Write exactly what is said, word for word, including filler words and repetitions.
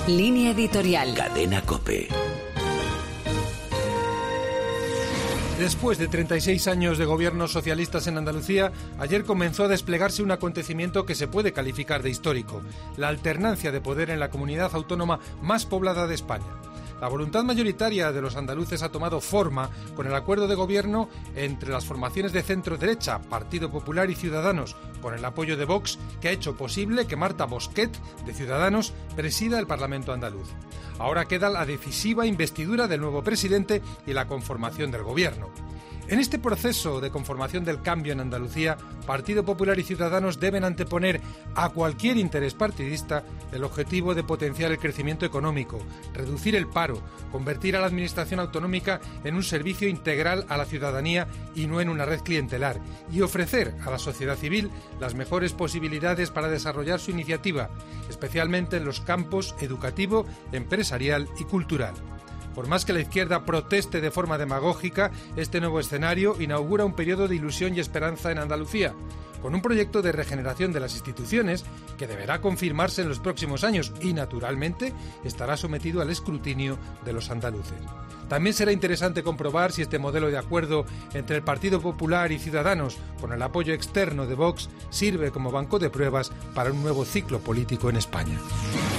Línea editorial. Cadena COPE. Después de treinta y seis años de gobiernos socialistas en Andalucía, ayer comenzó a desplegarse un acontecimiento que se puede calificar de histórico: la alternancia de poder en la comunidad autónoma más poblada de España. La voluntad mayoritaria de los andaluces ha tomado forma con el acuerdo de gobierno entre las formaciones de centro-derecha, Partido Popular y Ciudadanos, con el apoyo de Vox, que ha hecho posible que Marta Bosquet, de Ciudadanos, presida el Parlamento andaluz. Ahora queda la decisiva investidura del nuevo presidente y la conformación del gobierno. En este proceso de conformación del cambio en Andalucía, Partido Popular y Ciudadanos deben anteponer a cualquier interés partidista el objetivo de potenciar el crecimiento económico, reducir el paro, convertir a la administración autonómica en un servicio integral a la ciudadanía y no en una red clientelar, y ofrecer a la sociedad civil las mejores posibilidades para desarrollar su iniciativa, especialmente en los campos educativo, empresarial y cultural. Por más que la izquierda proteste de forma demagógica, este nuevo escenario inaugura un periodo de ilusión y esperanza en Andalucía, con un proyecto de regeneración de las instituciones que deberá confirmarse en los próximos años y, naturalmente, estará sometido al escrutinio de los andaluces. También será interesante comprobar si este modelo de acuerdo entre el Partido Popular y Ciudadanos, con el apoyo externo de Vox, sirve como banco de pruebas para un nuevo ciclo político en España.